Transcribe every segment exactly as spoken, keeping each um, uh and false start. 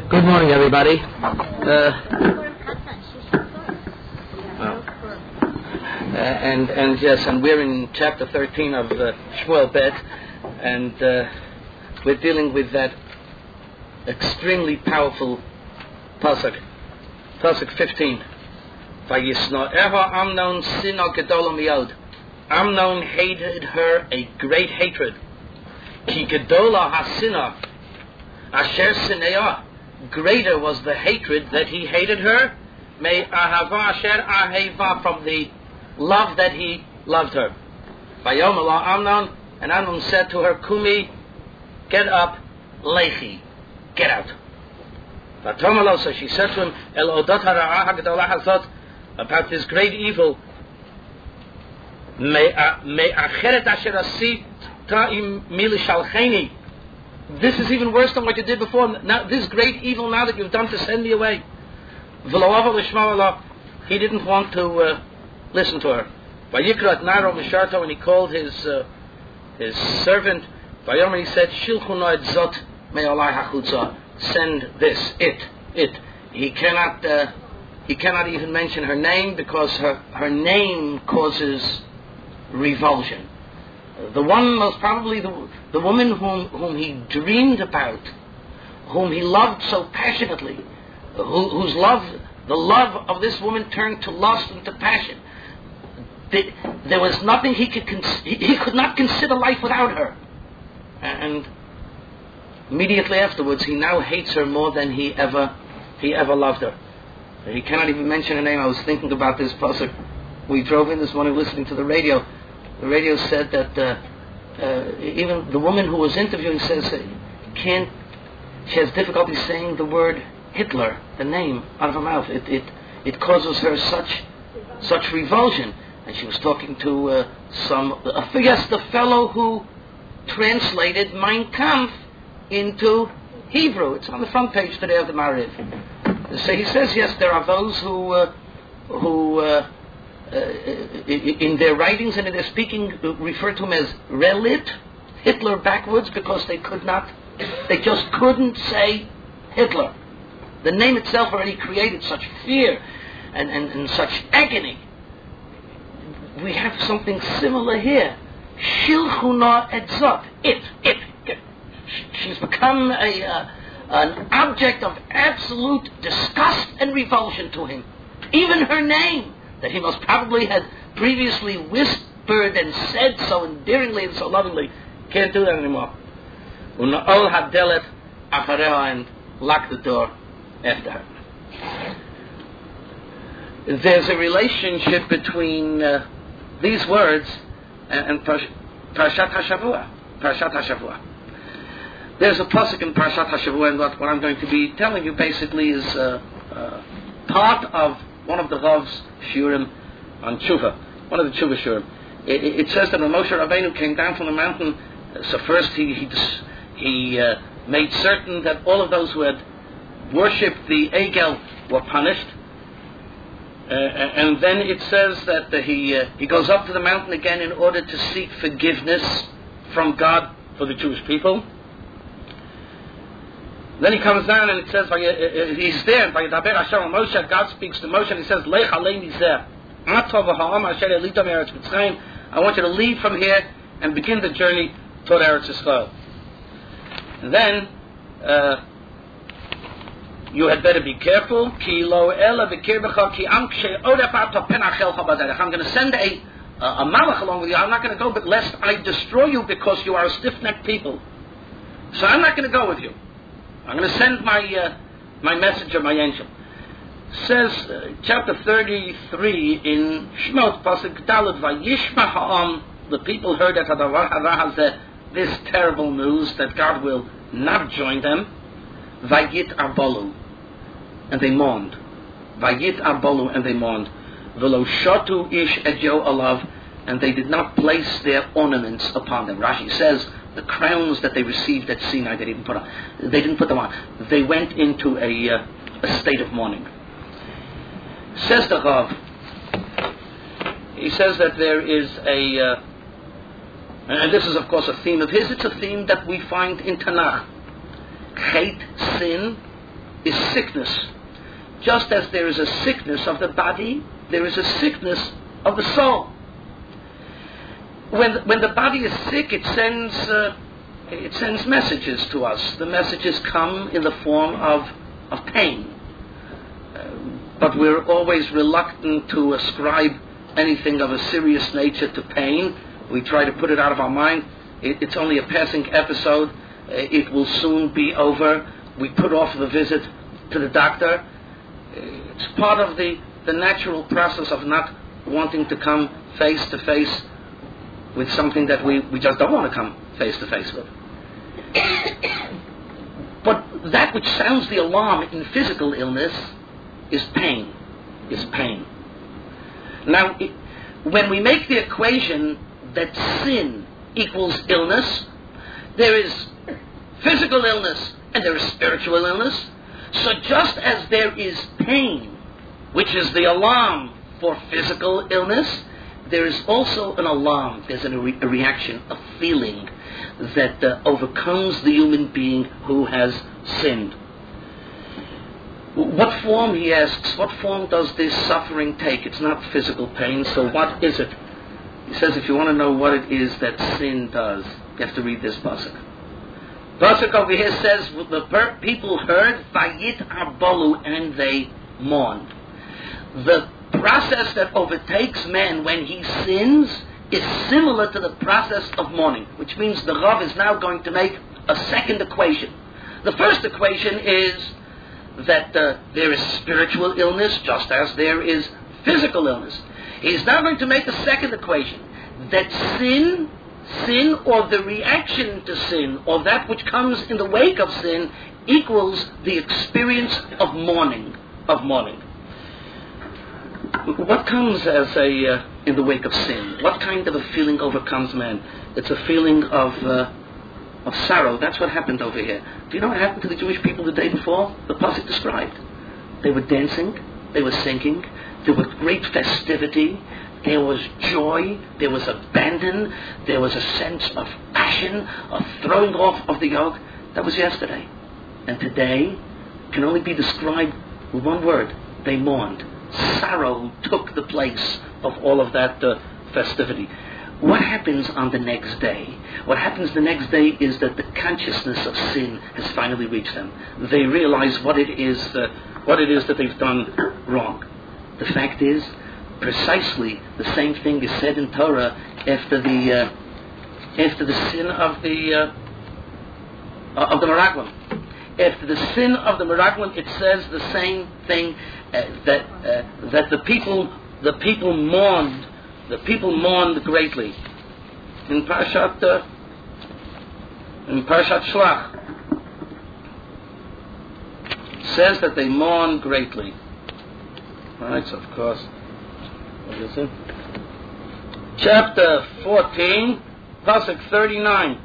Good morning, everybody. Uh, well, uh, and and yes, and we're in chapter thirteen of uh, Shmuel Bet, and uh, we're dealing with that extremely powerful pasuk, pasuk fifteen. Vayisno eha Amnon sino gedola miyod. Amnon hated her a great hatred. Ki gedola hasina asher sineah. Greater was the hatred that he hated her. May ahava asher aheva, from the love that he loved her. Vayom Allah Amnon, and Amnon said to her, Kumi, get up, lechi, get out. Vatomalo, so she said to him, El odot hara'ah hagdolah hazot, about this great evil. May acheret asher asit ta'im milishalcheni. This is even worse than what you did before. Now, this great evil now that you've done to send me away. He didn't want to uh, listen to her. Vayikrat Naro Misharto, and he called his uh, his servant. Vayomer, he said, Shilchuno et zot me'olai hachutza. Send this, it, it. He cannot uh, he cannot even mention her name because her, her name causes revulsion. The one, most probably the, the woman whom, whom he dreamed about, whom he loved so passionately, who, whose love, the love of this woman turned to lust and to passion. The, there was nothing he could, cons- he, he could not consider life without her. And immediately afterwards, he now hates her more than he ever, he ever loved her. He cannot even mention her name. I was thinking about this pasuk. We drove in this morning listening to the radio. The radio said that uh, uh, even the woman who was interviewing says uh, can't. She has difficulty saying the word Hitler, the name, out of her mouth. It it it causes her such such revulsion. And she was talking to uh, some. Uh, yes, the fellow who translated Mein Kampf into Hebrew. It's on the front page today of the Mariv. So he says, yes, there are those who uh, who. Uh, Uh, in their writings and in their speaking, uh, refer to him as Relit, Hitler backwards, because they could not, they just couldn't say Hitler. The name itself already created such fear and, and, and such agony. We have something similar here. Shilchuna etzot, it, it, it. She's become a uh, an object of absolute disgust and revulsion to him. Even her name, that he most probably had previously whispered and said so endearingly and so lovingly, can't do that anymore. Una'ol hadelet achareha, and lock the door after her. There's a relationship between uh, these words and, and Parashat HaShavua. Parashat HaShavua. There's a pasuk in Parashat HaShavua, and what, what I'm going to be telling you basically is uh, uh, part of one of the Rav's Shurim on Tshuva, one of the Tshuva Shurim. It, it says that when Moshe Rabbeinu came down from the mountain, so first he he, he uh, made certain that all of those who had worshipped the Egel were punished. Uh, and then it says that uh, he uh, he goes up to the mountain again in order to seek forgiveness from God for the Jewish people. Then he comes down and it says, he's there, God speaks to Moshe and he says, I want you to leave from here and begin the journey toward Eretz Yisrael. And then, uh, you had better be careful. I'm going to send a, a malach along with you. I'm not going to go, but lest I destroy you because you are a stiff-necked people. So I'm not going to go with you. I'm going to send my uh, my messenger, my angel. Says uh, chapter thirty-three in Shemot pasuk Dalet, Vayishma ha'am, the people heard that hadavar hazeh, this terrible news that God will not join them. Vayit arbolu, and they mourned. Vayit arbolu, and they mourned. Velo shotu ish ejo alav, and they did not place their ornaments upon them. Rashi says, the crowns that they received at Sinai, they didn't put on. They didn't put them on. They went into a, uh, a state of mourning. Says the Rav, he says that there is a, uh, and this is of course a theme of his. It's a theme that we find in Tanakh. Hate, sin, is sickness. Just as there is a sickness of the body, there is a sickness of the soul. When when the body is sick, it sends uh, it sends messages to us. The messages come in the form of of pain, uh, but we're always reluctant to ascribe anything of a serious nature to pain. We try to put it out of our mind. It, it's only a passing episode. Uh, it will soon be over. We put off the visit to the doctor. It's part of the, the natural process of not wanting to come face to face with something that we, we just don't want to come face to face with. But that which sounds the alarm in physical illness is pain, is pain. Now, it, when we make the equation that sin equals illness, there is physical illness and there is spiritual illness. So just as there is pain, which is the alarm for physical illness, there is also an alarm, there's a, re- a reaction, a feeling that uh, overcomes the human being who has sinned. What form, he asks, what form does this suffering take? It's not physical pain, so what is it? He says if you want to know what it is that sin does, you have to read this pasuk. Pasuk over here says, the per- people heard, Vayit Abolu, and they mourned. The process that overtakes man when he sins is similar to the process of mourning, which means the Rav is now going to make a second equation. The first equation is that uh, there is spiritual illness just as there is physical illness. He's now going to make a second equation, that sin Sin, or the reaction to sin, or that which comes in the wake of sin, equals the experience of mourning. Of mourning. What comes as a uh, in the wake of sin? What kind of a feeling overcomes man? It's a feeling of uh, of sorrow. That's what happened over here. Do you know what happened to the Jewish people the day before? The pasuk described. They were dancing. They were singing. There was great festivity. There was joy, there was abandon, there was a sense of passion, of throwing off of the yoke. That was yesterday. And today can only be described with one word. They mourned. Sorrow took the place of all of that uh, festivity. What happens on the next day? What happens the next day is that the consciousness of sin has finally reached them. They realize what it is, uh, what it is that they've done wrong. The fact is, precisely the same thing is said in Torah after the uh, after the sin of the uh, of the Meraglim. After the sin of the Meraglim, it says the same thing uh, that uh, that the people the people mourned the people mourned greatly. In Parshat uh, in Parshat Shlach, it says that they mourned greatly. All right, so of course. What is it? Chapter fourteen, pasuk thirty-nine.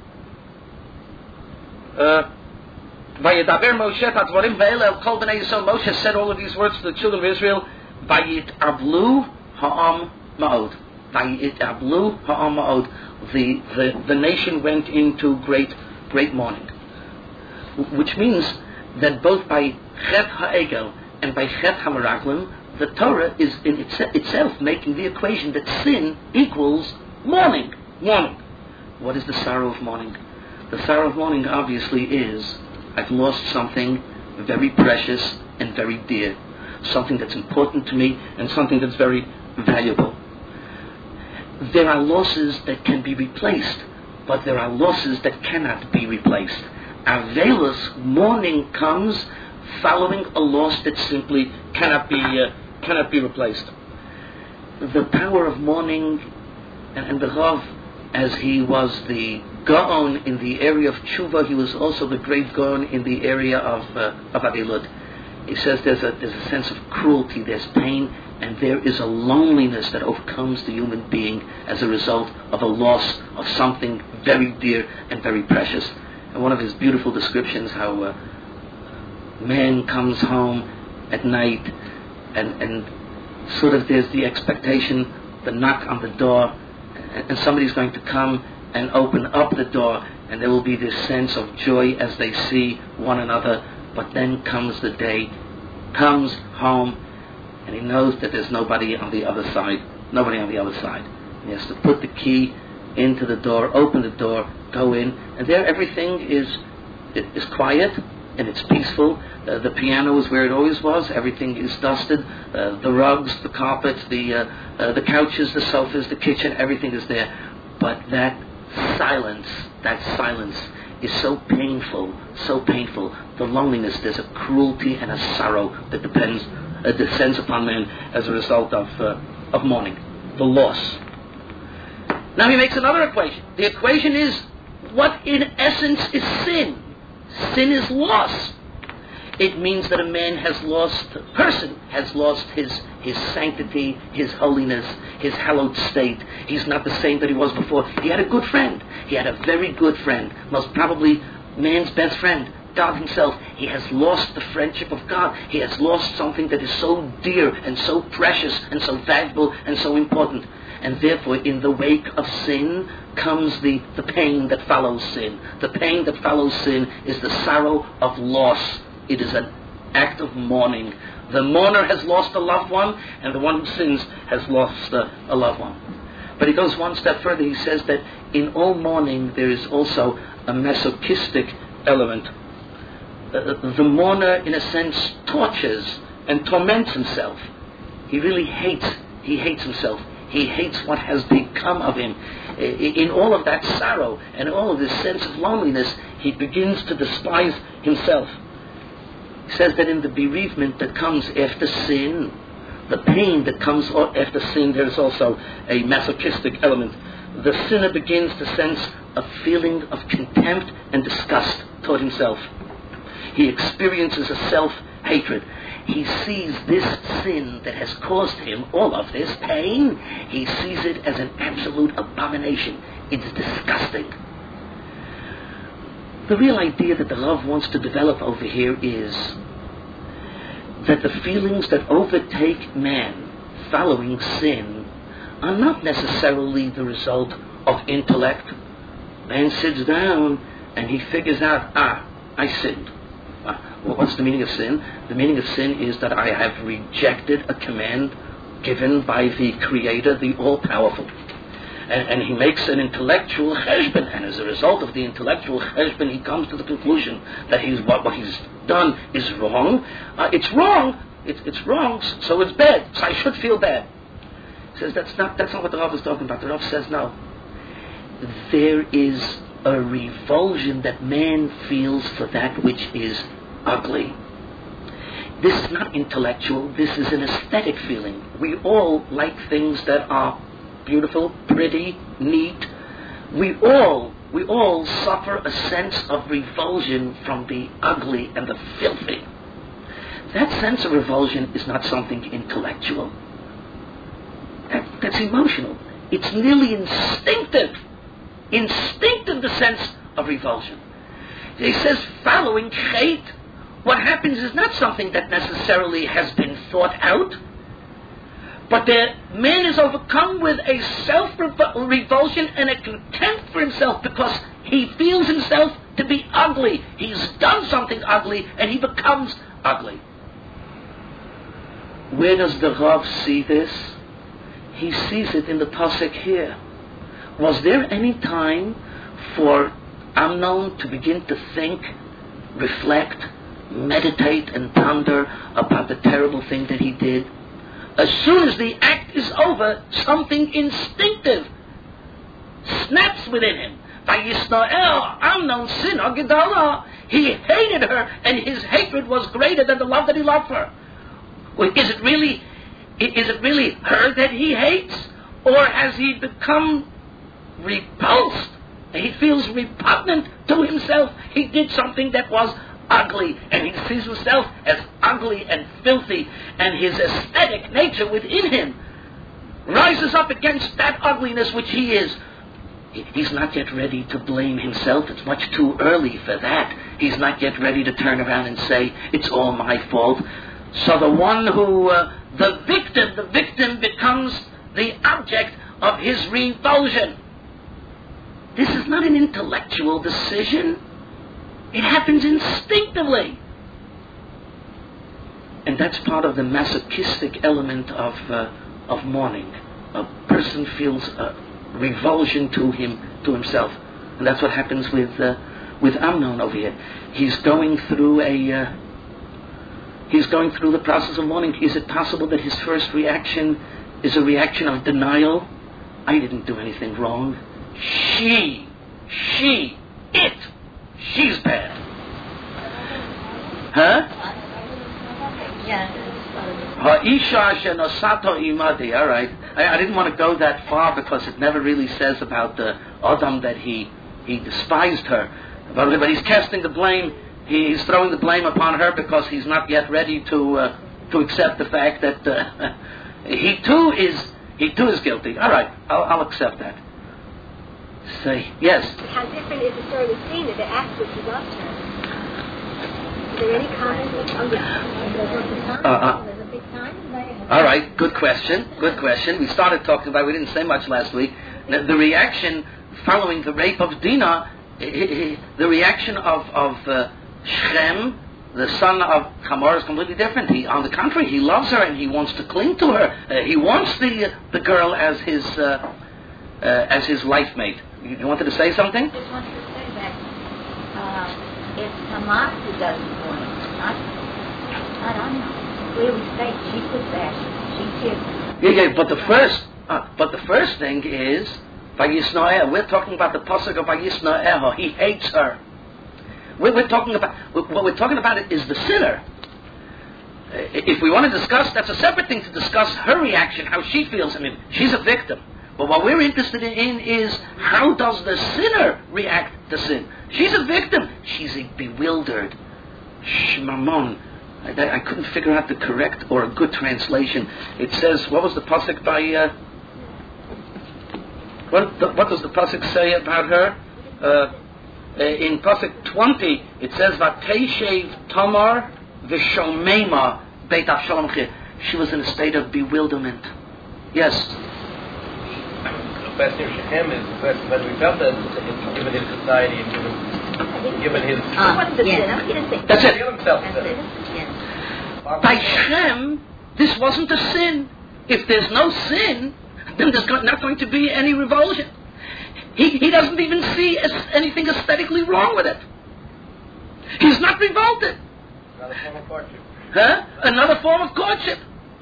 Uh, Vayedaber Moshe Tatvarim Ve'el El Kol Bnei Yisrael. Moshe said all of these words to the children of Israel. Vayit Ablu Ha'am Ma'od. Vayit Ablu Ha'am Ma'od. The the the nation went into great great mourning, which means that both by Chet Ha'egel and by Chet HaMeraglim, the Torah is in itse- itself making the equation that sin equals mourning. Mourning. What is the sorrow of mourning? The sorrow of mourning obviously is, I've lost something very precious and very dear. Something that's important to me and something that's very valuable. There are losses that can be replaced, but there are losses that cannot be replaced. Avelus, mourning comes following a loss that simply cannot be uh, cannot be replaced. The power of mourning, and, and the Rav, as he was the Gaon in the area of Tshuva, he was also the great Gaon in the area of uh, of Avilud. He says there's a there's a sense of cruelty, there's pain, and there is a loneliness that overcomes the human being as a result of a loss of something very dear and very precious. And one of his beautiful descriptions, how uh, man comes home at night, and, and sort of there's the expectation, the knock on the door, and, and somebody's going to come and open up the door, and there will be this sense of joy as they see one another But then comes the day, comes home, and he knows that there's nobody on the other side, nobody on the other side. He has to put the key into the door, open the door, go in, and there everything is is quiet and it's peaceful. Uh, the piano is where it always was. Everything is dusted. Uh, the rugs, the carpets, the uh, uh, the couches, the sofas, the kitchen, everything is there. But that silence, that silence is so painful, so painful. The loneliness, there's a cruelty and a sorrow that depends, uh, descends upon man as a result of uh, of mourning, the loss. Now he makes another equation. The equation is what in essence is sin. Sin is loss. It means that a man has lost, a person has lost his, his sanctity, his holiness, his hallowed state. He's not the same that he was before. He had a good friend. He had a very good friend. Most probably man's best friend, God himself. He has lost the friendship of God. He has lost something that is so dear and so precious and so valuable and so important. And therefore, in the wake of sin comes the, the pain that follows sin. The pain that follows sin is the sorrow of loss. It is an act of mourning. The mourner has lost a loved one, and the one who sins has lost a, a loved one. But he goes one step further. He says that in all mourning there is also a masochistic element. Uh, the mourner, in a sense, tortures and torments himself. He really hates, he hates himself. He hates what has become of him. In all of that sorrow and all of this sense of loneliness, he begins to despise himself. He says that in the bereavement that comes after sin, the pain that comes after sin, there is also a masochistic element. The sinner begins to sense a feeling of contempt and disgust toward himself. He experiences a self-hatred. He sees this sin that has caused him all of this pain, he sees it as an absolute abomination. It's disgusting. The real idea that the Rav wants to develop over here is that the feelings that overtake man following sin are not necessarily the result of intellect. Man sits down and he figures out, ah, I sinned. Well, what's the meaning of sin? The meaning of sin is that I have rejected a command given by the Creator, the All-Powerful. And, and he makes an intellectual cheshbon, and as a result of the intellectual cheshbon, he comes to the conclusion that he's, what, what he's done is wrong. Uh, it's wrong. It's, it's wrong, so it's bad. So I should feel bad. He says that's not, that's not what the Rav is talking about. The Rav says no. There is a revulsion that man feels for that which is ugly. This is not intellectual, this is an aesthetic feeling. We all like things that are beautiful, pretty, neat. We all, we all suffer a sense of revulsion from the ugly and the filthy. That sense of revulsion is not something intellectual. That, that's emotional. It's nearly instinctive. Instinctive, the sense of revulsion. He says, following hate, what happens is not something that necessarily has been thought out, but the man is overcome with a self-revulsion and a contempt for himself because he feels himself to be ugly. He's done something ugly and he becomes ugly. Where does the Rav see this? He sees it in the pasuk here. Was there any time for Amnon to begin to think, reflect, meditate and ponder about the terrible thing that he did? As soon as the act is over, something instinctive snaps within him. Vayisna'el Amnon sina gedala. He hated her, and his hatred was greater than the love that he loved her. Well, is it really, is it really her that he hates, or has he become repulsed? He feels repugnant to himself. He did something that was ugly, and he sees himself as ugly and filthy, and his aesthetic nature within him rises up against that ugliness which he is. He's not yet ready to blame himself. It's much too early for that. He's not yet ready to turn around and say, it's all my fault. So the one who, uh, the victim, the victim becomes the object of his revulsion. This is not an intellectual decision. It happens instinctively. and that's part of the masochistic element of uh, of mourning. A person feels a revulsion to him, to himself, and that's what happens with uh, with Amnon over here. He's going through a uh, he's going through the process of mourning. Is it possible that his first reaction is a reaction of denial? I didn't do anything wrong. She, she, it, she's bad. Huh? Ha'isha she'nosato imadi. All right. I, I didn't want to go that far because it never really says about the Adam that he he despised her. But, but he's casting the blame. He, he's throwing the blame upon her because he's not yet ready to uh, to accept the fact that uh, he too is he too is guilty. All right. I'll, I'll accept that. Say yes. How different is the story with Tina that asked if he loved her? Is there any comment on the uh, uh, all right, good question. Good question. We started talking about. We didn't say much last week. The, the reaction following the rape of Dinah, the reaction of of uh, Shem, the son of Hamor, is completely different. He, on the contrary, he loves her and he wants to cling to her. Uh, he wants the the girl as his uh, uh, as his life mate. You, you wanted to say something? I just wanted to say that uh, it's Tamar who doesn't want it, not I don't know. Clearly states she was there. She did. Yeah, yeah. But the first, uh, but the first thing is Vayisnoeh. We're talking about the pasuk of Vayisnoeh. He hates her. We're, we're talking about what we're talking about is the sinner. If we want to discuss, that's a separate thing to discuss her reaction, how she feels. I mean, she's a victim. But what we're interested in is how does the sinner react to sin? She's a victim. She's a bewildered. Shmamon. I, I couldn't figure out the correct or a good translation. It says, what was the pasuk by? Uh, what, the, what does the pasuk say about her? Uh, in pasuk twenty, it says, "Vateshev Tamar v'shomema beit Avshalom chi." She was in a state of bewilderment. Yes. The question of Shechem is the question whether we felt that given his society and given, given his... Uh, yes. That's it. That's it. Yes. By Shem, this wasn't a sin. If there's no sin, then there's not going to be any revulsion. He, he doesn't even see anything aesthetically wrong with it. He's not revolted. Another form of courtship. Huh? Another form of courtship.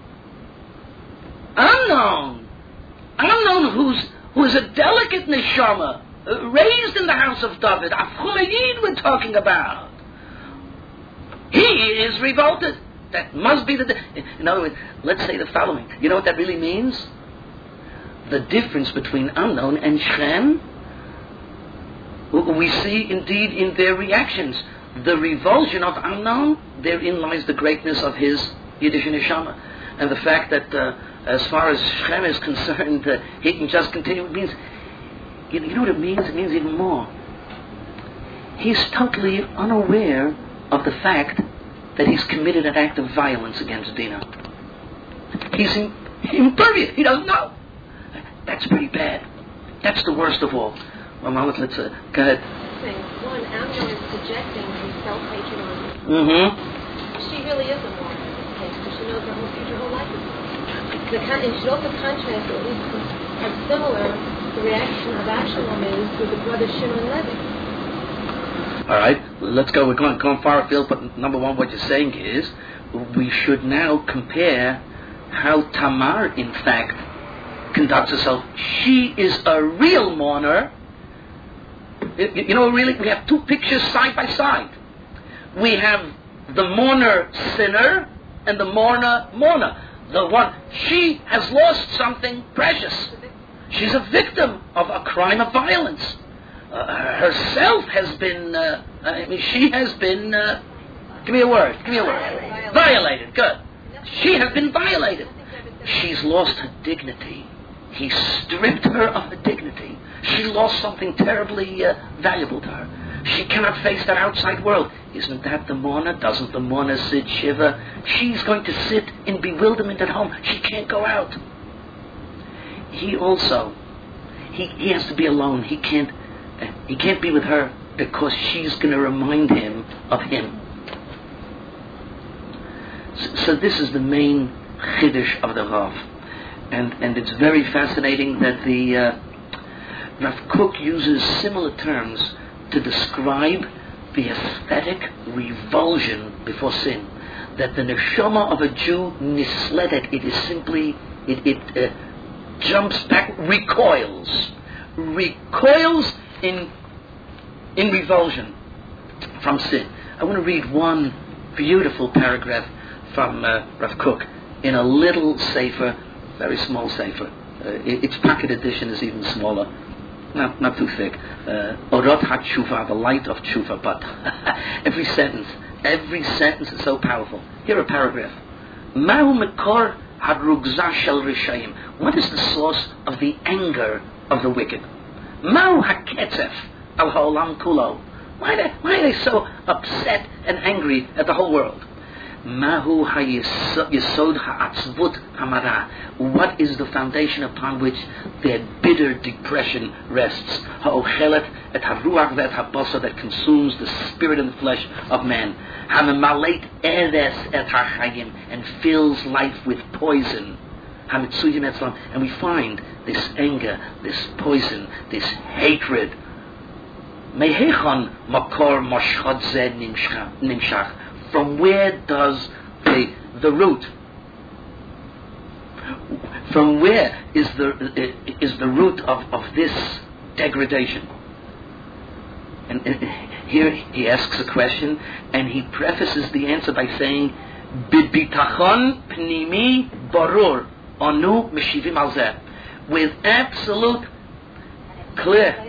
Unknown. Unknown who's who's a delicate neshama, uh, raised in the house of David. Afumayid we're talking about. He is revolted. That must be the... In other words, let's say the following. You know what that really means? The difference between Amnon and Shem, we see indeed in their reactions. The revulsion of Amnon, therein lies the greatness of his Yiddish neshama. And the fact that uh, as far as Shem is concerned, uh, he can just continue. It means, you know what it means? It means even more. He's totally unaware of the fact that he's committed an act of violence against Dinah. He's in, impervious. He doesn't know. That's pretty bad. That's the worst of all. Well, Mama, let's uh, go ahead. One, Amnon is projecting his self-hatred on her. Mm-hmm. She really is a woman in this case, because she knows her whole future, whole life is lost. The con- and she also contrasts, at least as similar, the reaction of Absalom is with the brother Shimon Levi. All right, let's go. We're going, going far afield, but number one, what you're saying is we should now compare how Tamar, in fact, conducts herself. She is a real mourner. You, you know, really, we have two pictures side by side. We have the mourner sinner and the mourner mourner. The one, she has lost something precious. She's a victim of a crime of violence. Uh, herself has been, uh, I mean, she has been, uh, give me a word, give me a word. Violated, good. She has been violated. She's lost her dignity. He stripped her of her dignity. She lost something terribly uh, valuable to her. She cannot face that outside world. Isn't that the mourner? Doesn't the mourner sit shiva? She's going to sit in bewilderment at home. She can't go out. He also, he, he has to be alone. He can't, uh, he can't be with her because she's going to remind him of him. So this is the main chiddush of the Rav. And, and it's very fascinating that the uh, Rav Kook uses similar terms to describe the aesthetic revulsion before sin. That the neshama of a Jew nisledet, it is simply, it, it uh, jumps back, recoils, recoils in in revulsion from sin. I want to read one beautiful paragraph from uh, Rav Kook in a little sefer, very small sefer. Uh, its pocket edition is even smaller, not not too thick. Orot HaTshuva, the light of Tshuva. But every sentence, every sentence is so powerful. Here a paragraph. Mahu Mekor Harugzah Shel Rishayim. What is the source of the anger of the wicked? Mahu HaKetzef Al Ha'olam Kulo. Why are, they, why are they so upset and angry at the whole world? Mahu Hayesod Ha'atzvut Hamara. What is the foundation upon which their bitter depression rests? Ha'ochelet et haruach ve'et habasa, that consumes the spirit and the flesh of man. Ha'memalet eres et ha'chayim, and fills life with poison. Ha'mitzuyim etzlam, and we find this anger, this poison, this hatred. Mehechon makor moshchot zed nimshach. From where does the the root? From where is the is the root of, of this degradation? And, and here he asks a question, and he prefaces the answer by saying, "Bibitachon pnimi barur anu meshivim al zeh," with absolute clear.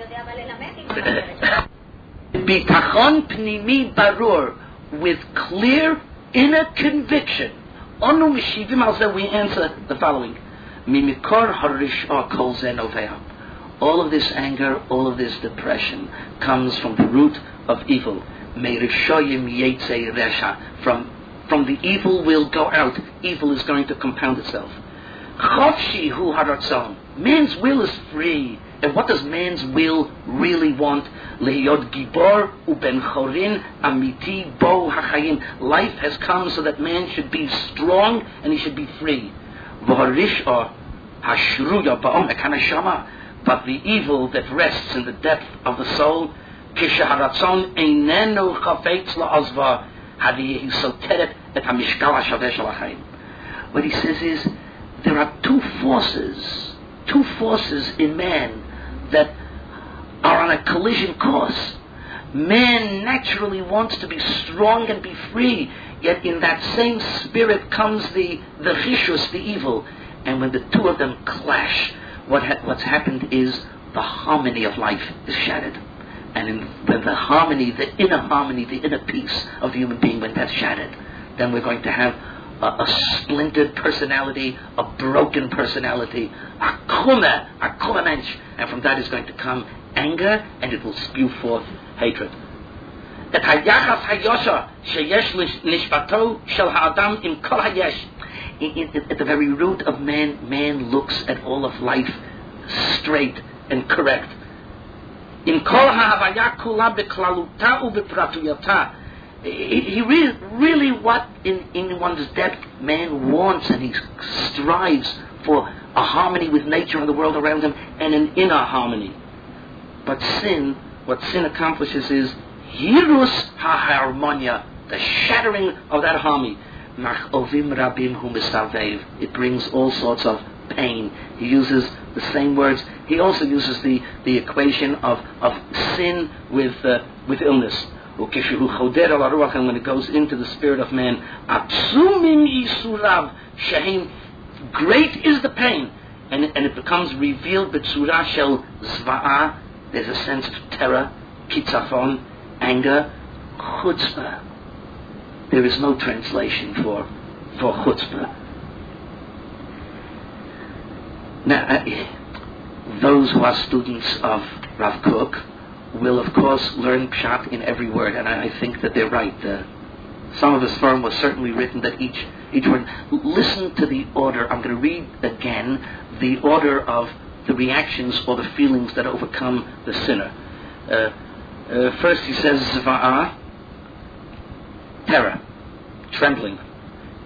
Bitachon pnimi barur, with clear inner conviction. Anu meshivim al zeh, we answer the following: Mimikor harishah kol zeh novea. All of this anger, all of this depression comes from the root of evil. Meirishayim yetzei resha. From from the evil will go out. Evil is going to compound itself. Chofshi hu haratzon. Man's will is free. And what does man's will really want? Lehiyod gibor uben chorin amiti bo hachayim. Life has come so that man should be strong and he should be free. V'harishah hashruya ba'omek hanashama. But the evil that rests in the depth of the soul, kishaharatzon einenu chafetz la'azva hadiyehi soteret et hamishkal hashaveh shel hachayim. What he says is, there are two forces, two forces in man that are on a collision course. Man naturally wants to be strong and be free, yet in that same spirit comes the the chishus, the evil. And when the two of them clash, what ha- what's happened is the harmony of life is shattered. And in, when the harmony, the inner harmony, the inner peace of the human being, when that's shattered, then we're going to have a, a splintered personality, a broken personality, a kuma, a kuma mensch, and from that is going to come anger, and it will spew forth hatred. At hayachas hayosha sheyesh nishbato shel ha'adam im kol hayesh. At the very root of man, man looks at all of life straight and correct. In kol ha'havaya kula beklaluta u'bepratuyata. He really, really what in, in one's depth man wants, and he strives for a harmony with nature and the world around him, and an inner harmony. But sin, what sin accomplishes is hirus ha'harmonia, the shattering of that harmony. Mach'ovim rabim hu misavev. It brings all sorts of pain. He uses the same words. He also uses the, the equation of, of sin with uh, with illness. And when it goes into the spirit of man, atzumim isurav shehim, great is the pain, and it, and it becomes revealed b'tzura shel zva'ah. There's a sense of terror, kitzafon, anger, chutzpah. There is no translation for for chutzpah. Now, uh, those who are students of Rav Kook will, of course, learn pshat in every word, and I, I think that they're right. Uh, some of his firm was certainly written that each each word. Listen to the order. I'm going to read again the order of the reactions or the feelings that overcome the sinner. Uh, uh, first, he says zva'ah, terror, trembling.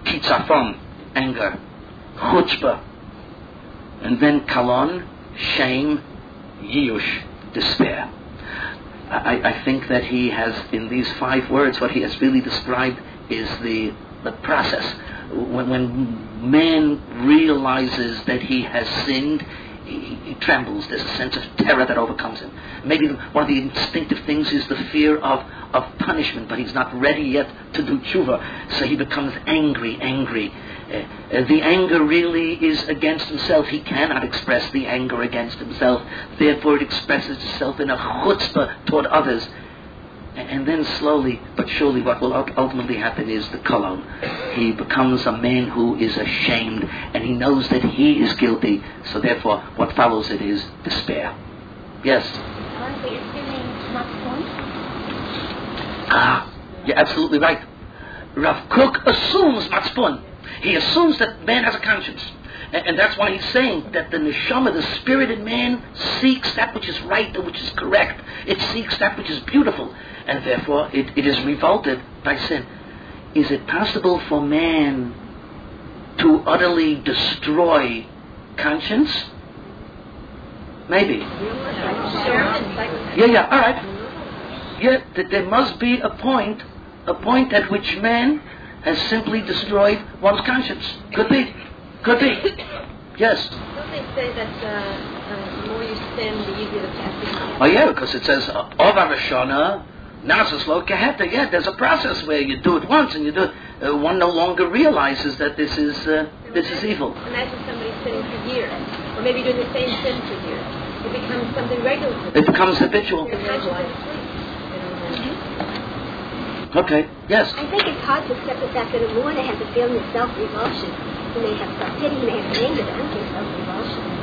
kitzafon, anger, chutzpah, and then kalon, shame, yiyush, despair. I, I think that he has, in these five words, what he has really described is the the process. When, when man realizes that he has sinned, he, he trembles. There's a sense of terror that overcomes him. Maybe one of the instinctive things is the fear of, of punishment, but he's not ready yet to do tshuva, so he becomes angry, angry. Uh, uh, the anger really is against himself. He cannot express the anger against himself. Therefore, it expresses itself in a chutzpah toward others. And then slowly but surely what will ultimately happen is the kolon. He becomes a man who is ashamed, and he knows that he is guilty, so therefore what follows it is despair. Yes? Aren't we assuming Matzpon? Ah, you're absolutely right. Rav Kook assumes Matzpon. He assumes that man has a conscience. And, and that's why he's saying that the neshama, the spirit in man, seeks that which is right and which is correct. It seeks that which is beautiful. And therefore it, it is revolted by sin. Is it possible for man to utterly destroy conscience? Maybe. Yeah, yeah, all right. Yeah, th- there must be a point, a point at which man has simply destroyed one's conscience. Could be. Could be. Yes. Don't they say that uh, uh, the more you sin, the easier the path becomes? Oh yeah, because it says Ova Rashona. Nazislo Geheta, yeah, there's a process where you do it once and you do it. Uh, one no longer realizes that this is uh, this is evil. Imagine somebody sinning for years, or maybe doing the same sin for years. It becomes something regular. For them. It becomes habitual. Okay, yes. I think it's hard to accept the fact that a woman has a feeling of self-revulsion. He may have self-pity, he may have anger, but I don't think self-revulsion.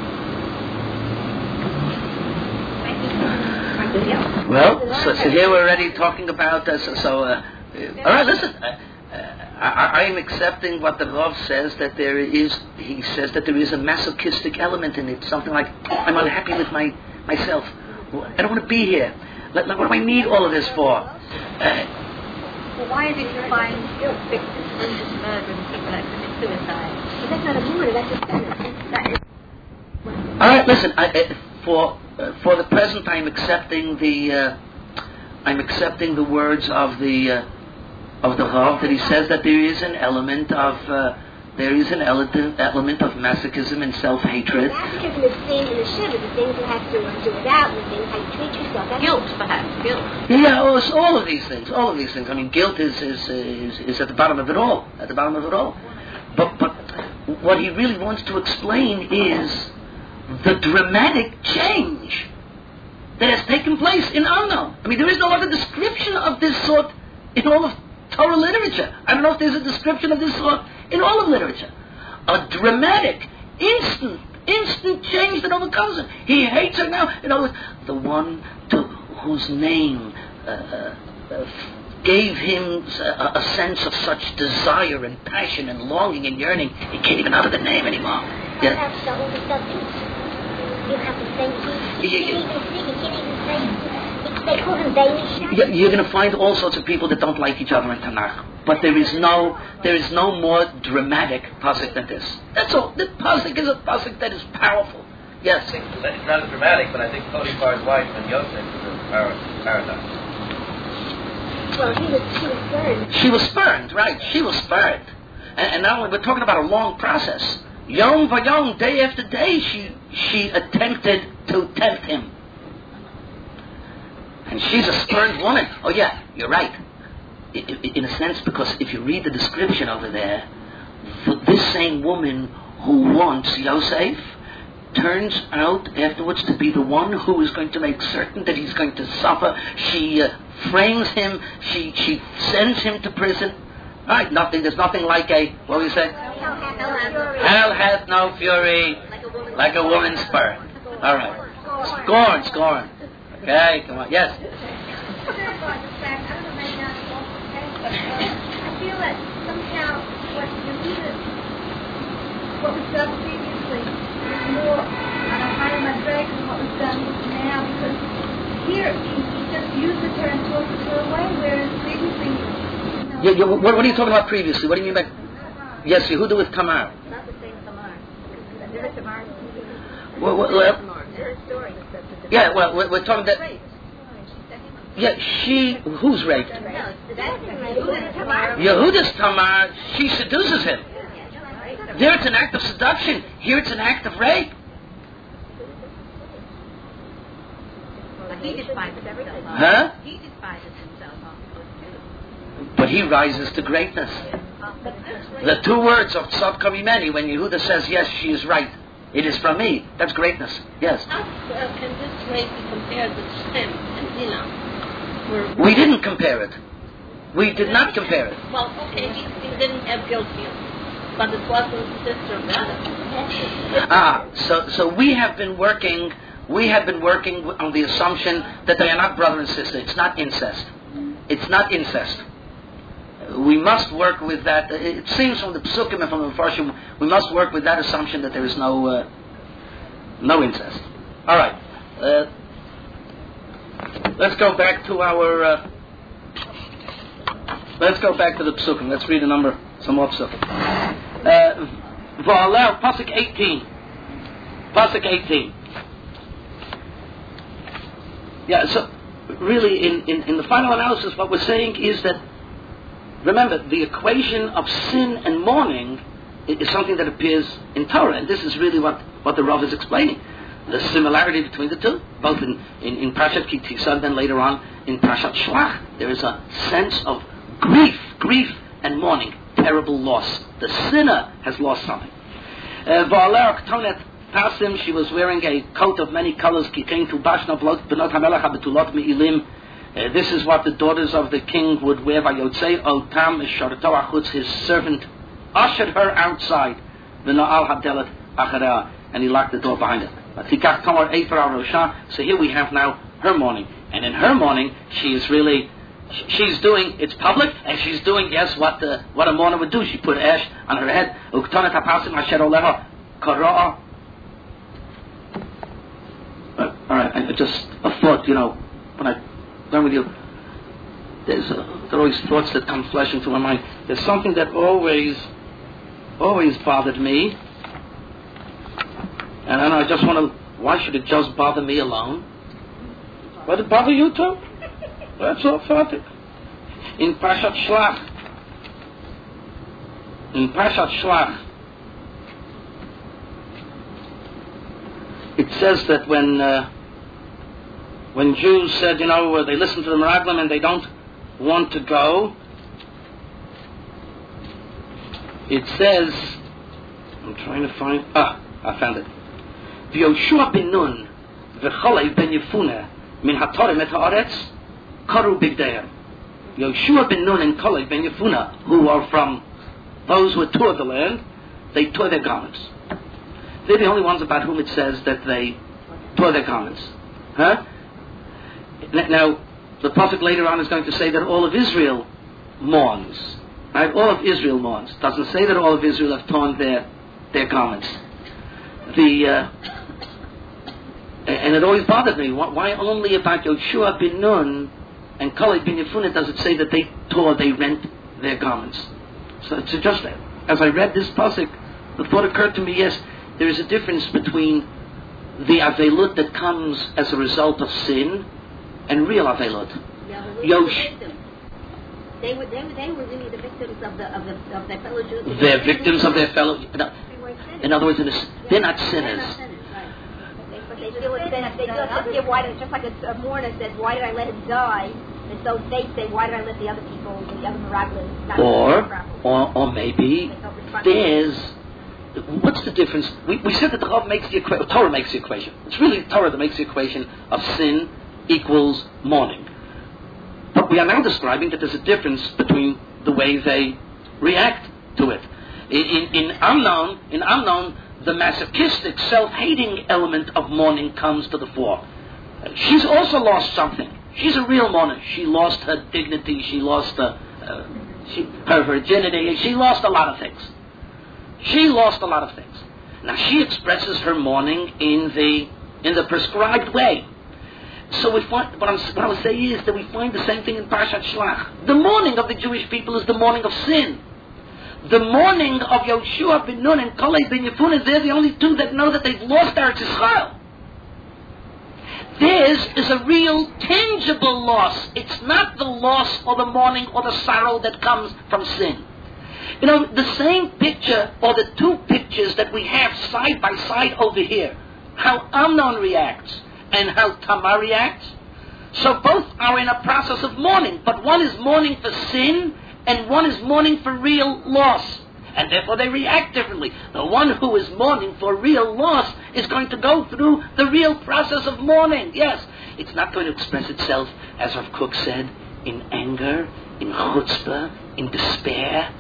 Well, so, so here we're already talking about, uh, so, so uh, uh, all right, listen, uh, uh, I, I am accepting what the Rav says, that there is, he says that there is a masochistic element in it, something like, I'm unhappy with my myself, I don't want to be here, what do I need all of this for? Uh, well, why is it you find victims of murder and people that commit suicide? But that's not a woman, that's a feminist. That is... All right, listen, I, uh, for... Uh, for the present, I'm accepting the uh, I'm accepting the words of the uh, of the Rav, that he says that there is an element of uh, there is an element element of masochism and self-hatred. Masochism is seen in the shiva, the things you have to uh, do without, and the things how you treat yourself. That's guilt, perhaps guilt. Yeah, all, all of these things, all of these things. I mean, guilt is is, is is at the bottom of it all, at the bottom of it all. But but what he really wants to explain is the dramatic change that has taken place in Amnon. I mean, there is no other description of this sort in all of Torah literature. I don't know if there's a description of this sort in all of literature. A dramatic, instant, instant change that overcomes him. He hates her now. In other words, the one to whose name uh, uh, gave him a, a sense of such desire and passion and longing and yearning, he can't even utter the name anymore. Yeah. That's the older subject. You have to say, he can't even speak, he can't even say, they call him Bailey. You're going to find all sorts of people that don't like each other in Tanakh. But there is no there is no more dramatic pasuk than this. That's all. The pasuk is a pasuk that is powerful. Yes? It's not as dramatic, but I think Potiphar's wife and Yosef is a par- paradox. Well, he was, she was burned. She was spurned, right. She was spurned. And, and now we're talking about a long process. Yom v'yom, day after day, she she attempted to tempt him. And she's a spurned woman. Oh yeah, you're right. I, I, in a sense, because if you read the description over there, this same woman who wants Yosef turns out afterwards to be the one who is going to make certain that he's going to suffer. She uh, frames him. She she sends him to prison. Right, nothing. There's nothing like a, what do you say? Hell hath no fury like a woman's spur. All right. Scorn, scorn. Okay, come on. Yes. I feel that somehow what you needed, what was done previously, is more on a higher madreg than what was done now, because here he, he just uses her and forces her away, whereas previously. Yeah, yeah, what, what are you talking about previously? What do you mean by? Yes, Yehuda with Tamar. Not the same Tamar. There is Tamar. Well, well, well, There's a story. yeah, well, we're, we're talking that. Yeah, she who's raped? No, that's Yehuda's Tamar. Yehuda's Tamar. She seduces him. There it's an act of seduction. Here it's an act of rape. But he despises everything. Huh? He despises himself too. But he rises to greatness. The two words of Tzad Kamimeni, when Yehuda says, yes, she is right, it is from me, that's greatness. Yes. How uh, can this rape be compared with Shem and Dinah? We didn't compare it. We did not compare it. Well, okay, he, he didn't have guilt feelings, but it wasn't sister or brother. Ah, so so we have been working. We have been working on the assumption that they are not brother and sister. It's not incest. It's not incest. We must work with that. It seems from the Psukim and from the Mefarshim, we must work with that assumption that there is no uh, no incest. All right. Uh, let's go back to our. Uh, let's go back to the Psukim. Let's read a number, some more Psukim. Uh, Va'aleh, Pasuk eighteen. Pasuk eighteen. Yeah. So really, in, in in the final analysis, what we're saying is that. Remember, the equation of sin and mourning is something that appears in Torah, and this is really what, what the Rav is explaining. The similarity between the two, both in, in, in Parashat Ki Tisa and then later on in Parashat Shlach. There is a sense of grief, grief and mourning, terrible loss. The sinner has lost something. Va'aleh Ketonet Pasim, she was wearing a coat of many colors, Ki Kein Tubashna B'not HaMelech HaBetulot Me'ilim. Uh, this is what the daughters of the king would wear. Vayotzei Otam Sharato Achutz, his servant ushered her outside. V'na'al hadelet achareha, and he locked the door behind her. Tikach Tamar Efer al Rosha. So here we have now her mourning, and in her mourning she is really, she's doing, it's public, and she's doing yes what the what a mourner would do. She put ash on her head. Uktonet hapasim asher oleha kara'a. All right, I just a thought, you know, when I. With you, there's uh, there are always thoughts that come flashing into my mind. There's something that always, always bothered me, and I know I just want to. Why should it just bother me alone? But it bother you too? That's all, Fatih. In Parashat Shlach, in Parashat Shlach, it says that when. Uh, When Jews said, you know, uh, they listen to the Meraglim and they don't want to go, it says, I'm trying to find, ah, I found it. V'Yoshua ben Nun v'Cholei ben Yefuna min ha'torem et ha'aretz karu bigdeim. Yoshua ben Nun and Cholei ben Yefuna, who are from those who toured the land, they tore their garments. They're the only ones about whom it says that they tore their garments. Huh? Now, the prophet later on is going to say that all of Israel mourns. Right? All of Israel mourns. Doesn't say that all of Israel have torn their their garments. The uh, and it always bothered me. Why only about Yoshua bin Nun and Kalei bin Yefuna does it say that they tore, they rent their garments? So, so just as I read this pasuk, the thought occurred to me: yes, there is a difference between the avelut that comes as a result of sin and real avelut. Yeah, but Yosh. They were, they were, they were really the victims of the of the of their fellow Jews. They're victims of their fellow. No, in other words, in a, they're not sinners. They're not sinners, right. But they still have been. They still have to why did, just like a, a mourner says, why did I let him die? And so they say, why did I let the other people, the other miraculous, not or, or or maybe there's. What's the difference? We, we said that the Rav makes the equation. Torah makes the equation. It's really Torah that makes the equation of sin equals mourning. But we are now describing that there's a difference between the way they react to it. In, in, in Amnon, in Amnon, the masochistic, self-hating element of mourning comes to the fore. She's also lost something. She's a real mourner. She lost her dignity. She lost her, uh, she, her virginity. She lost a lot of things. She lost a lot of things. Now she expresses her mourning in the in the prescribed way. So we find, what, I'm, what I would say is that we find the same thing in Parashat Shlach. The mourning of the Jewish people is the mourning of sin. The mourning of Yoshua ben Nun and Kaleb ben Yefuneh, they're the only two that know that they've lost Eretz Yisrael. Theirs is a real, tangible loss. It's not the loss or the mourning or the sorrow that comes from sin. You know, the same picture, or the two pictures that we have side by side over here, how Amnon reacts and how Tamar reacts, so both are in a process of mourning, but one is mourning for sin and one is mourning for real loss. And therefore they react differently. The one who is mourning for real loss is going to go through the real process of mourning. Yes, it's not going to express itself, as Rav Kook said, in anger, in chutzpah, in despair.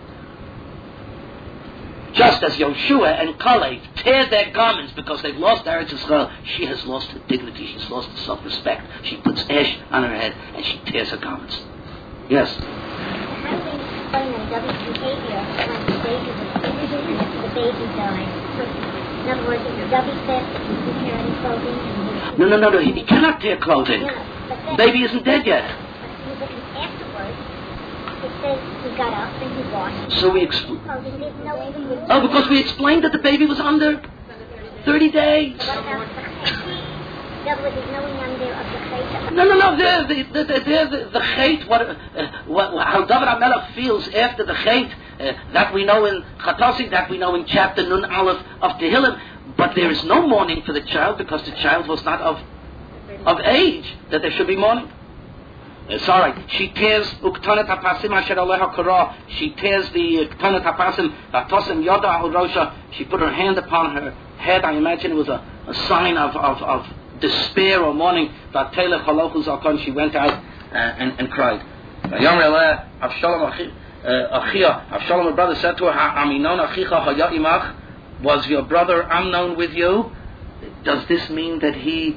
Just as Yoshua and Kaleb tear their garments because they've lost Eretz Yisrael, she has lost her dignity, she's lost her self-respect. She puts ash on her head and she tears her garments. Yes? How do we explain that David's behavior when the baby was the baby died? In other words, David said that he didn't tear any clothing. And no, no, no, no, he, he cannot tear clothing. Yeah, then, baby isn't dead yet. But afterwards, it says he got up and he washed. So we explain. Clothing didn't know even with Oh, because we explained that the baby was under thirty days. What about the chait? Double is knowing under of the chait. No, no, no. They're the the the, the, the chait. What, uh, what how David HaMelech feels after the chait, uh, that we know in Chatosi, that we know in chapter Nun Aleph of Tehillim. But there is no mourning for the child because the child was not of of age that there should be mourning. Uh, sorry, she tears uktanet hapasim asher aleha korah. She tears the uktanet hapasim vatosim yoda al rosha. She put her hand upon her head. I imagine it was a, a sign of, of, of despair or mourning. Vatelech halochus alkon. She went out uh, and, and cried. Yomer eleh Avshalom achia. Avshalom, her brother, said to her, Aminon achicha haya imach. Was your brother Amnon with you? Does this mean that he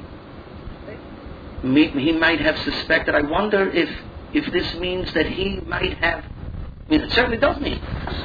he might have suspected? I wonder if if this means that he might have. I mean, it certainly does mean.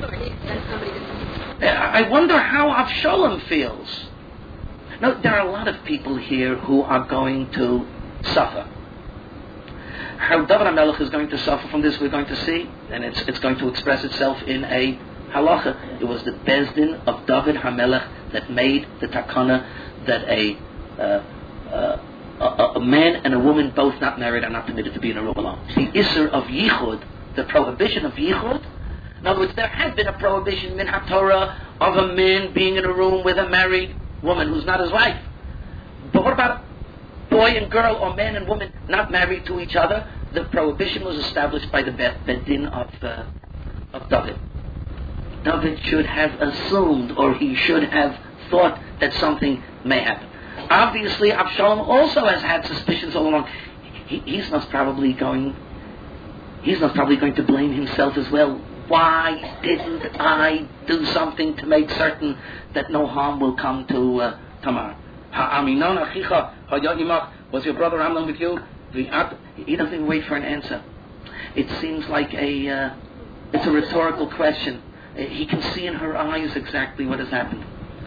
I wonder how Avshalom feels. Now, there are a lot of people here who are going to suffer. How David HaMelech is going to suffer from this, we're going to see, and it's it's going to express itself in a halacha. It was the Bezdin of David HaMelech that made the takana that a uh, uh, a, a man and a woman both not married are not permitted to be in a room alone. The Isser of Yichud, the prohibition of Yichud. In other words, there had been a prohibition min HaTorah of a man being in a room with a married woman who's not his wife. But what about boy and girl or man and woman not married to each other? The prohibition was established by the Bezdin of uh, of David. David should have assumed, or he should have thought that something may happen. Obviously, Avshalom also has had suspicions all along. He, he's not probably going. He's not probably going to blame himself as well. Why didn't I do something to make certain that no harm will come to uh, Tamar? Ha'aminon achicha ha'yimach. Was your brother Amnon with you? He doesn't even wait for an answer. It seems like a. Uh, it's a rhetorical question. He can see in her eyes exactly what has happened.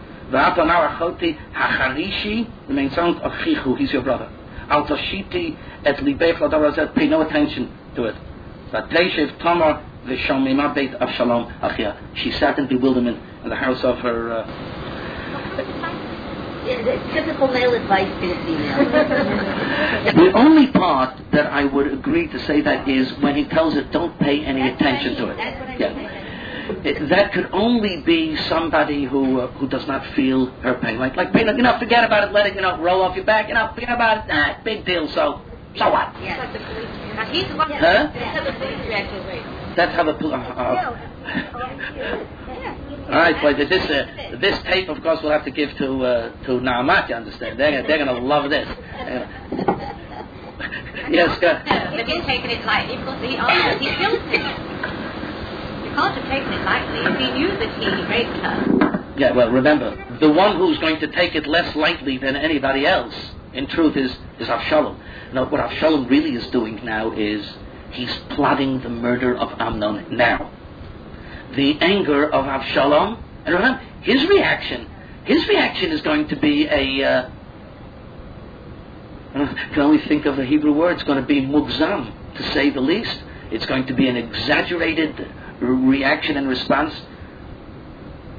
The main sound of Chichu, he's your brother. Al Tashiti et libech l'darazet, pay no attention to it. Vateshev Tamar v'shamima beit Avshalom achia. She sat in bewilderment in the house of her. Uh, yeah, the typical male advice to the female. The only part that I would agree to say that is when he tells her, don't pay any That's attention I mean. to it. That's what I yeah. mean. It, that could only be somebody who uh, who does not feel her pain. Like, like you know, forget about it, let it, you know, roll off your back, you know, forget about it, nah, big deal, so, so what? Yeah. That's the police. Now, he's the one. Huh? That's how the police react to it. That's how the police... Uh, uh, all right, but this uh, this tape, of course, we'll have to give to uh, to Naamat, you understand? They're, they're going to love this. Yes, go ahead. But he's taking it lightly because he, oh, he feels it. Can't have taken it lightly if he knew that he raped her. Yeah, well, remember, the one who's going to take it less lightly than anybody else, in truth, is, is Avshalom. Now, what Avshalom really is doing now is he's plotting the murder of Amnon now. The anger of Avshalom, and remember, his reaction, his reaction is going to be a, uh, I can only think of the Hebrew word, it's going to be mugzam, to say the least. It's going to be an exaggerated reaction and response.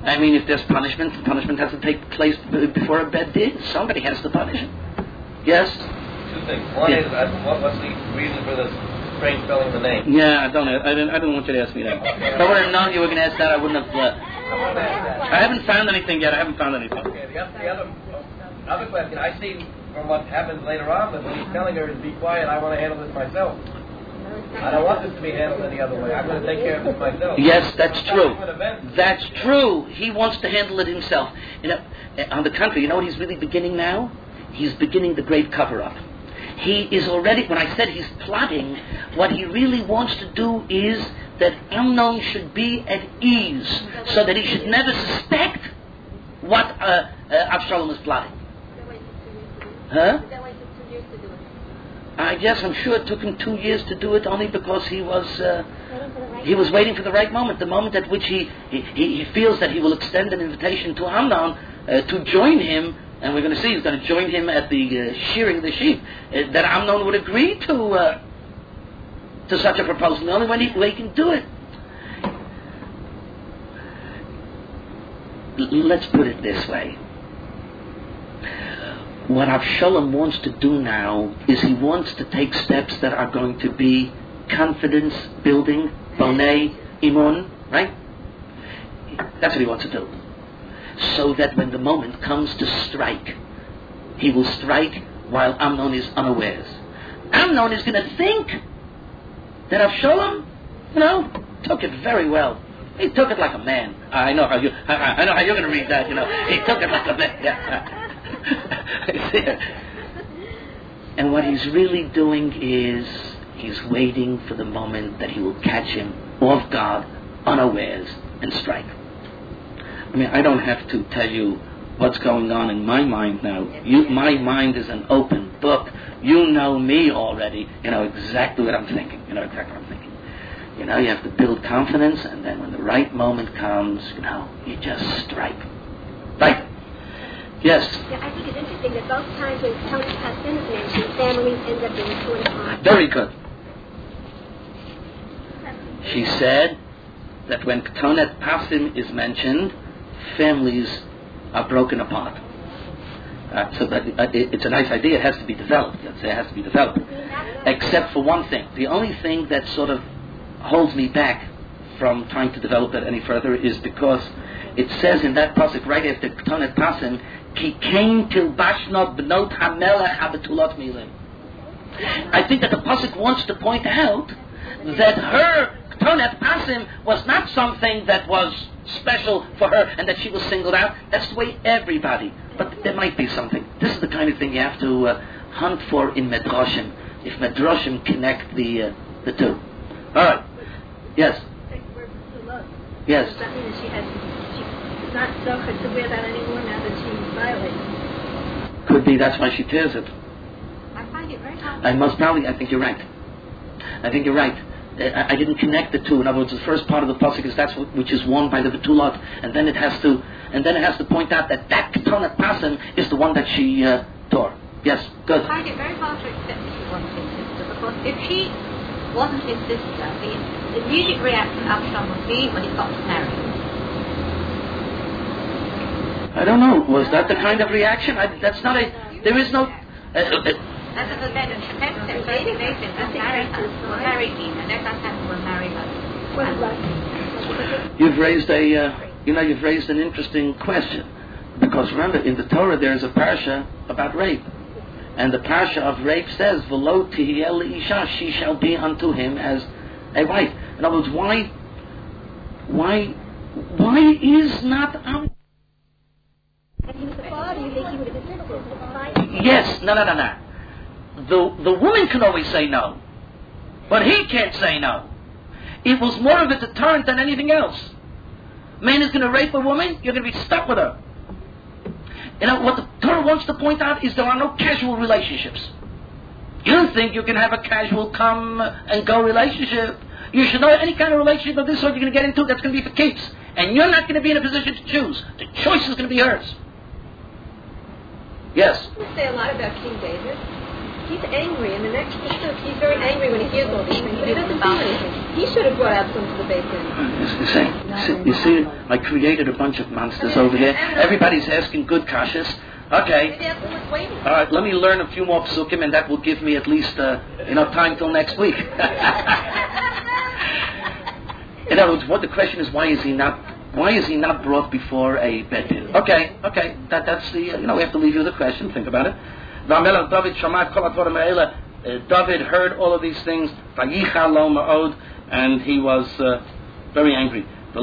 I mean, if there's punishment, punishment has to take place b- before a bed did. Somebody has to punish him. Yes? Two things. One Yeah. is, uh, what, what's the reason for this strange spelling of the name? Yeah, I don't. I didn't. I didn't want you to ask me that. If I would have known you were going to ask that, I wouldn't have. Uh, I want to ask that. I haven't found anything yet. I haven't found anything. Okay, the other, the other, other question, I see from what happens later on that when he's telling her to be quiet, I want to handle this myself. I don't want this to be handled any other way. I'm going to take care of this myself. Yes, that's true. Not an event. That's true. He wants to handle it himself. You know, on the contrary, you know what he's really beginning now? He's beginning the great cover-up. He is already, when I said he's plotting, what he really wants to do is that Amnon should be at ease, so that he should never suspect what uh, uh, Absalom is plotting. Huh? I guess I'm sure it took him two years to do it, only because he was uh, he was waiting for the right moment, the moment at which he he, he feels that he will extend an invitation to Amnon uh, to join him, and we're going to see he's going to join him at the uh, shearing of the sheep. Uh, that Amnon would agree to uh, to such a proposal. The only way he, way he can do it. L- let's put it this way. What Avshalom wants to do now is he wants to take steps that are going to be confidence building, bonei, imun, right? That's what he wants to do. So that when the moment comes to strike, he will strike while Amnon is unawares. Amnon is going to think that Avshalom, you know, took it very well. He took it like a man. I know how you. I, I know how you're going to read that. You know, he took it like a man. Yeah. And what he's really doing is he's waiting for the moment that he will catch him off guard, unawares, and strike. I mean, I don't have to tell you what's going on in my mind now. You, my mind is an open book. You know me already. You know exactly what I'm thinking. You know exactly what I'm thinking. You know, you have to build confidence, and then when the right moment comes, you know, you just strike. Right? Yes? Yeah, I think it's interesting that both times when Tony Passin is mentioned, families end up being torn apart. Very good. She said that when Ketonet Pasim is mentioned, families are broken apart. Uh, so that, uh, it, it's a nice idea. It has to be developed. Let's say it has to be developed. Except for one thing. The only thing that sort of holds me back from trying to develop it any further is because it says in that pasuk right after Ketonet Pasim, Ki came till Bashnot Bnot HaMelech HaBetulot Milim. I think that the pasuk wants to point out that her Ketonet Pasim was not something that was special for her and that she was singled out. That's the way everybody. But there might be something. This is the kind of thing you have to uh, hunt for in Medrashim. If Medrashim connect the uh, the two. All right. Yes. Yes. Does that mean that she has, she's not zochah to wear that anymore now that she's violated? Could be that's why she tears it. I find it very hard. I most probably, I think you're right. I think you're right. I, I didn't connect the two. In other words, the first part of the pasuk is that's what, which is won by the Betulot, and then it has to, and then it has to point out that that Ketonet Pasim is the one that she uh, tore. Yes, good. I find it very hard to accept that she wasn't his sister, because if she wasn't his sister, the immediate reaction Absalom would be when he got married. I don't know. Was that the kind of reaction? I, that's not a. There is no. Uh, uh, As of the bed and Shechem said, first they said, we'll marry her, we'll marry him, and next time we'll marry her. You've raised a, uh, you know, you've raised an interesting question, because remember, in the Torah there is a parsha about rape, and the parsha of rape says, "V'lo tihiyeh leisha," she shall be unto him as a wife. In other words, why, why, why is not um? If he was the father, you think he would have insisted. Yes, no, no, no, no. The the woman can always say no, but he can't say no. It was more of a deterrent than anything else. Man is going to rape a woman, you're going to be stuck with her. You know, what the Torah wants to point out is there are no casual relationships. You don't think you can have a casual come and go relationship. You should know any kind of relationship of this sort you're going to get into, that's going to be for keeps. And you're not going to be in a position to choose. The choice is going to be hers. Yes? You say a lot about King David. he's angry, and the next he's very angry when he hears all these things, but he doesn't do anything. He should have brought Absalom to the Beit Din. You see, you see, I created a bunch of monsters over there. Everybody's asking good kashas. Okay. Maybe Absalom was waiting. All right, let me learn a few more psukim, and that will give me at least uh, enough time till next week. In other words, what the question is, why is he not? Why is he not brought before a Beit Din? Okay, okay, that that's the uh, you know we have to leave you the question. Think about it. David David heard all of these things, and he was uh, very angry.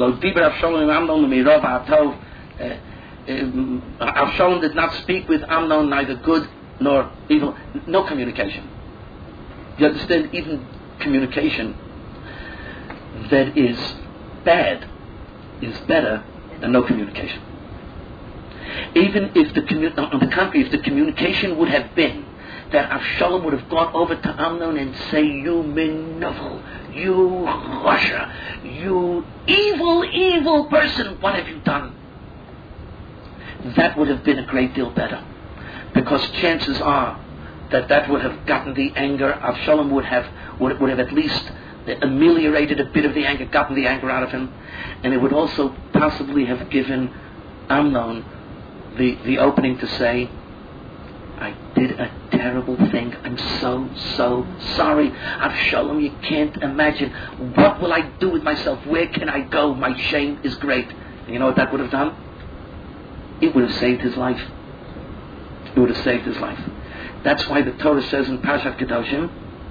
Avshalom did not speak with Amnon, neither good nor evil. No communication. You understand? Even communication that is bad is better than no communication. Even if the commu- on the contrary, if the communication would have been that Avshalom would have gone over to Amnon and say, "You minovel, you Russia, you evil, evil person, what have you done?" That would have been a great deal better, because chances are that that would have gotten the anger. Avshalom would have would, would have at least ameliorated a bit of the anger, gotten the anger out of him, and it would also possibly have given Amnon the the opening to say, "I did a terrible thing. I'm so so sorry, Avshalom. You can't imagine. What will I do with myself? Where can I go? My shame is great." And you know what that would have done? It would have saved his life. It would have saved his life. That's why the Torah says in Parashat Kedoshim,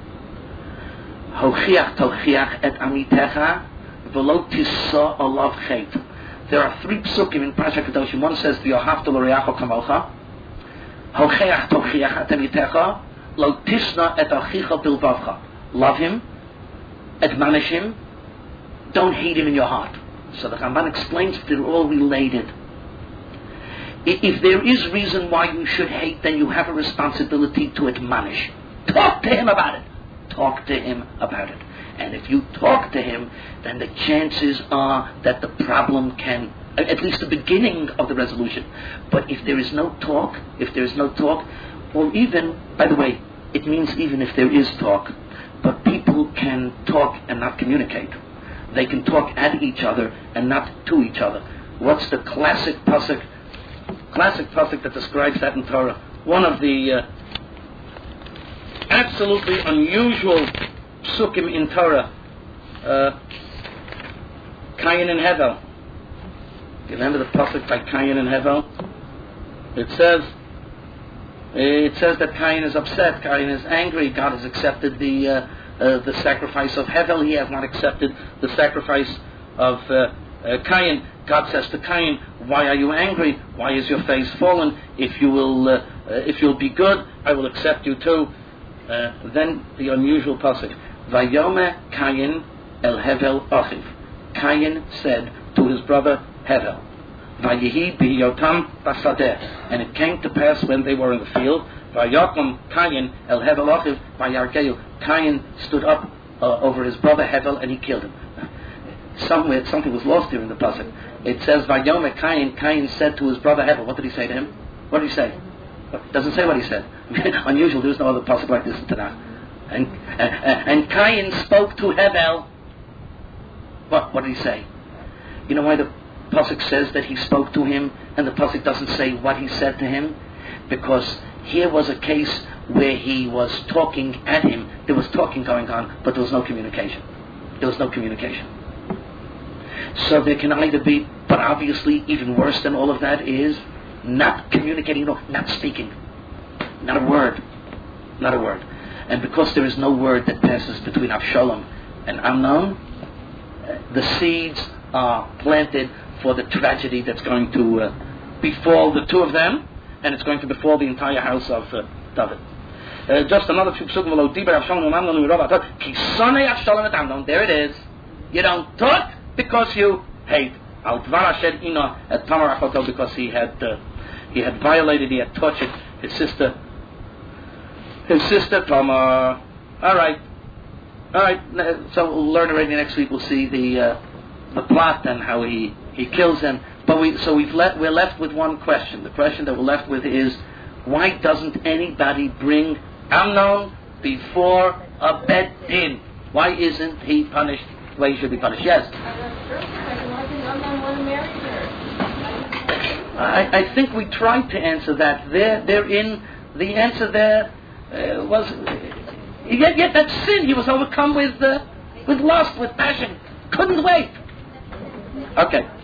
"Hochiach tochiach et amitecha v'lo tisa olav chet." There are three psukim in Parashat Kedoshim. One says, "V'yohavta l'reacho kamocha." Hochiach tochiach et amitecha lo tisna et achicha bilvavcha. Love him, admonish him, don't hate him in your heart. So the Ramban explains that they're all related. If there is reason why you should hate, then you have a responsibility to admonish. Talk to him about it. Talk to him about it. And if you talk to him, then the chances are that the problem can, at least the beginning of the resolution. But if there is no talk, if there is no talk, or even, by the way, it means even if there is talk, but people can talk and not communicate. They can talk at each other and not to each other. What's the classic pasuk? Classic pasuk that describes that in Torah. One of the uh, absolutely unusual psukim in Torah. Uh, Cain and Hevel. You remember the pasuk by Cain and Hevel? It says, it says that Cain is upset. Cain is angry. God has accepted the uh, uh, the sacrifice of Hevel. He has not accepted the sacrifice of uh, uh, Cain. God says to Cain, "Why are you angry? Why is your face fallen? If you will, uh, uh, if you'll be good, I will accept you too." Uh, then the unusual pasuk, "Vayome Cain el Hevel achiv." Cain said to his brother Hevel, "Vayehi biyotam basadeh." And it came to pass when they were in the field, "Vayakom Cain el Hevel achiv vayargeu." Cain stood up uh, over his brother Hevel and he killed him. Somewhere something was lost here in the pasuk. It says, "Vayome Cain." Cain said to his brother Hevel. What did he say to him? What did he say? It doesn't say what he said. Unusual. There's no other pasuk like this in Tanakh. And uh, uh, and Cain spoke to Hevel. What? What did he say? You know why the pasuk says that he spoke to him, and the pasuk doesn't say what he said to him? Because here was a case where he was talking at him. There was talking going on, but there was no communication. There was no communication. So there can either be, but obviously even worse than all of that is not communicating, no, not speaking. Not a word. Not a word. And because there is no word that passes between Avshalom and Amnon, the seeds are planted for the tragedy that's going to uh, befall the two of them, and it's going to befall the entire house of uh, David. Uh, just another few psukim. There it is. You don't talk because you hate. Al dvar asher ina et tamar achoto, because he had uh, he had violated, he had tortured his sister, his sister Tamar. All right, all right. So we'll learn already next week. We'll see the uh, the plot and how he, he kills him. But we so we've let we're left with one question. The question that we're left with is, why doesn't anybody bring Amnon before a bet din. Why isn't he punished the way he should be punished? Yes? I, I think we tried to answer that. There, therein, the answer there uh, was, uh, yet, yet that sin, he was overcome with, uh, with lust, with passion. Couldn't wait. Okay.